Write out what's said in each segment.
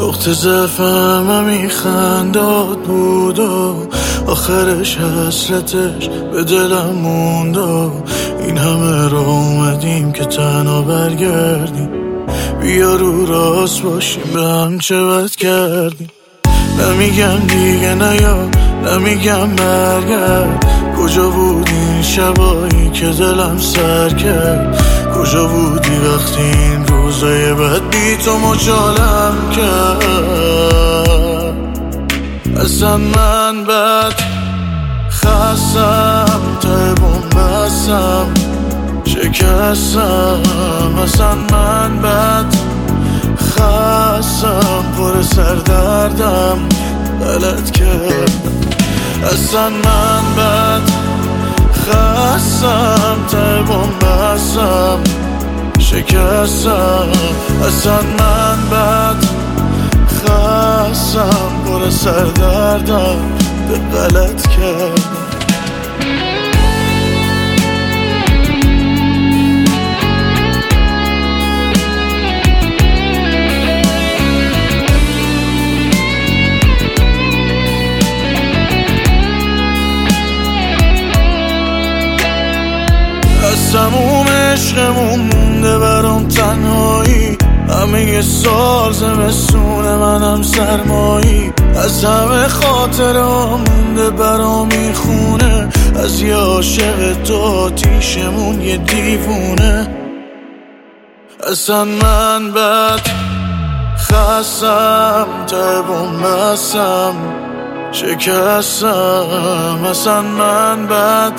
نقطه ضعفم میخنداد بود و آخرش حسرتش به دلم موند و این همه رو اومدیم که تنها برگردیم. بیا رو راست باشیم به هم چه بد کردیم. نمیگم دیگه نیا، نمیگم برگرد. کجا بودی این شبایی که دلم سر کرد؟ کجا بودی وقتی این روزای بد بی تو مجالم کرد؟ اصلا من بد خستم، ته بومبستم، شکستم. اصلا من بد خستم، پر سردردم، غلط کردم. اصلا من بد خستم، ته بومبستم، شکستم. اصلا من بد خستم، پر سردردم، غلط کردم. از تموم عشقمون مونده برام تنهایی، همه سال زمستون منم سرمایی. از همه خاطرام مونده برام این خونه، از یه عاشق تو آتیشمون یه دیوونه. اصلا من بد خستم، ته بومبستم، شکستم. اصلا من بد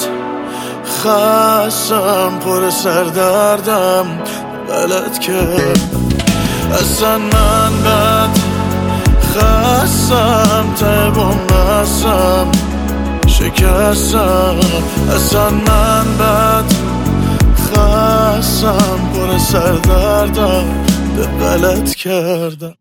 خستم، پر سردردم، غلط کردم. اصلا من بد خستم، ته بومبستم، شکستم. اصلا من بد خستم، پر سردردم، غلط کردم.